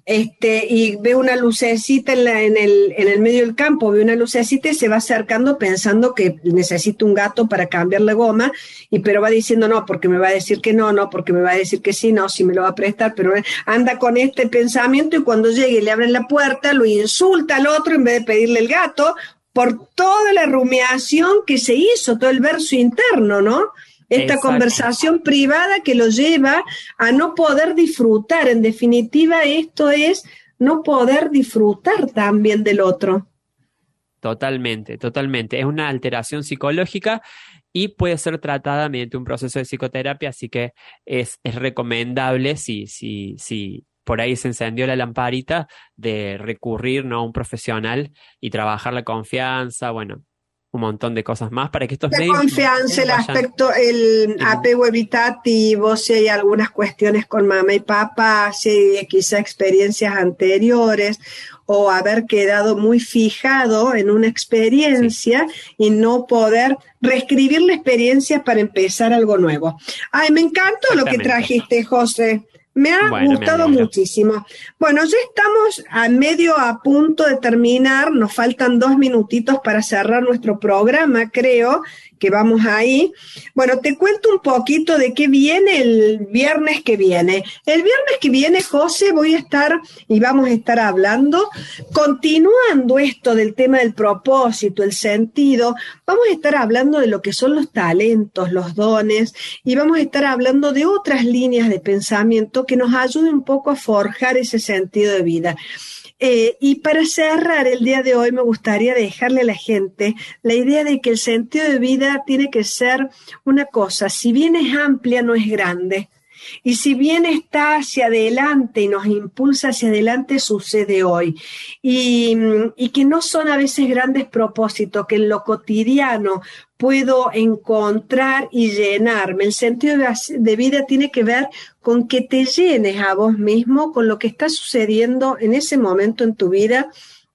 y ve una lucecita en el medio del campo, ve una lucecita y se va acercando pensando que necesita un gato para cambiar la goma, pero va diciendo no, porque me va a decir que no, no, porque me va a decir que sí, no, si me lo va a prestar, pero anda con este pensamiento, y cuando llegue y le abren la puerta, lo insulta al otro en vez de pedirle el gato, por toda la rumiación que se hizo, todo el verso interno, ¿no? Esta Exacto. conversación privada que lo lleva a no poder disfrutar. En definitiva, esto es no poder disfrutar también del otro. Totalmente, totalmente. Es una alteración psicológica y puede ser tratada mediante un proceso de psicoterapia, así que es recomendable si por ahí se encendió la lamparita de recurrir, ¿no?, a un profesional y trabajar la confianza, bueno, un montón de cosas más para que estos La medios confianza, el vayan aspecto, el apego evitativo, si hay algunas cuestiones con mamá y papá, si hay quizá experiencias anteriores o haber quedado muy fijado en una experiencia y no poder reescribir la experiencia para empezar algo nuevo. Ay, me encantó lo que exactamente. trajiste, José. Me ha Bueno, me gustado alegro. muchísimo. Bueno, ya estamos a punto de terminar. Nos faltan 2 minutitos para cerrar nuestro programa, creo que vamos ahí. Bueno, te cuento un poquito de qué viene el viernes que viene. El viernes que viene, José, vamos a estar hablando, continuando esto del tema del propósito, el sentido, vamos a estar hablando de lo que son los talentos, los dones, y vamos a estar hablando de otras líneas de pensamiento que nos ayuden un poco a forjar ese sentido de vida. Y para cerrar el día de hoy me gustaría dejarle a la gente la idea de que el sentido de vida tiene que ser una cosa, si bien es amplia, no es grande. Y si bien está hacia adelante y nos impulsa hacia adelante, sucede hoy. Y que no son a veces grandes propósitos, que en lo cotidiano puedo encontrar y llenarme. El sentido de vida tiene que ver con que te llenes a vos mismo con lo que está sucediendo en ese momento en tu vida.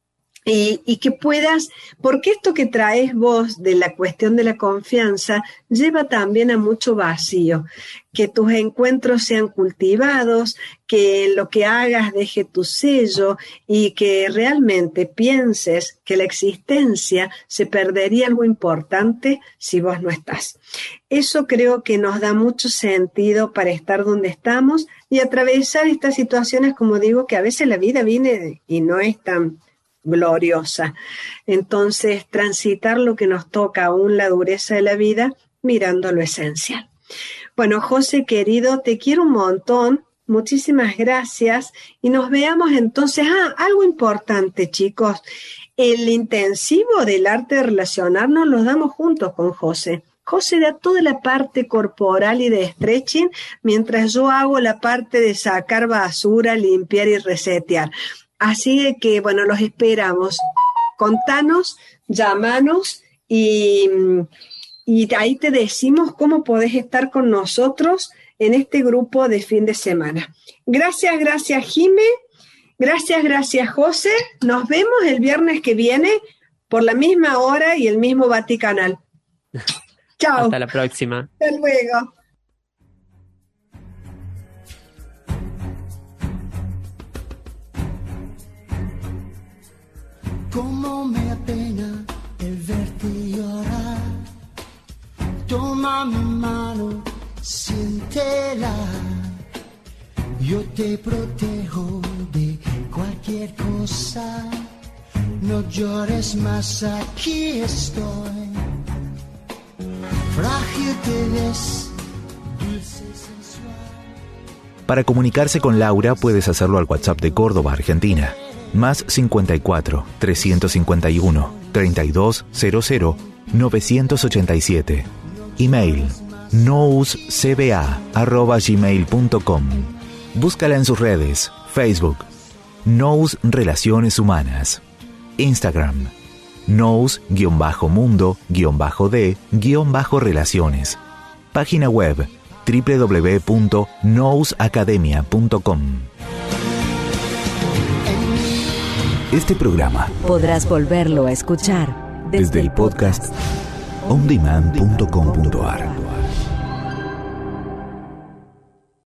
Y que puedas, porque esto que traes vos de la cuestión de la confianza lleva también a mucho vacío, que tus encuentros sean cultivados, que lo que hagas deje tu sello y que realmente pienses que la existencia se perdería algo importante si vos no estás. Eso creo que nos da mucho sentido para estar donde estamos y atravesar estas situaciones, como digo, que a veces la vida viene y no es tan gloriosa. Entonces, transitar lo que nos toca, aún la dureza de la vida, mirando lo esencial. Bueno, José, querido, te quiero un montón. Muchísimas gracias. Y nos veamos entonces. Algo importante, chicos. El intensivo del arte de relacionarnos lo damos juntos con José. José da toda la parte corporal y de stretching, mientras yo hago la parte de sacar basura, limpiar y resetear. Así que, bueno, los esperamos. Contanos, llamanos y ahí te decimos cómo podés estar con nosotros en este grupo de fin de semana. Gracias, Jime. Gracias, José. Nos vemos el viernes que viene por la misma hora y el mismo Vaticanal. Chao. Hasta la próxima. Hasta luego. Cómo me apena el verte llorar. Toma mi mano, siéntela. Yo te protejo de cualquier cosa. No llores más, aquí estoy. Frágil te ves, dulce y sensual. Para comunicarse con Laura puedes hacerlo al WhatsApp de Córdoba, Argentina. Más 54 351 3200 987. Email nouscba@gmail.com. Búscala en sus redes: Facebook, Nous Relaciones Humanas, Instagram, nous_mundo_de_relaciones, página web www.nousacademia.com. Este programa podrás volverlo a escuchar desde el podcast ondemand.com.ar.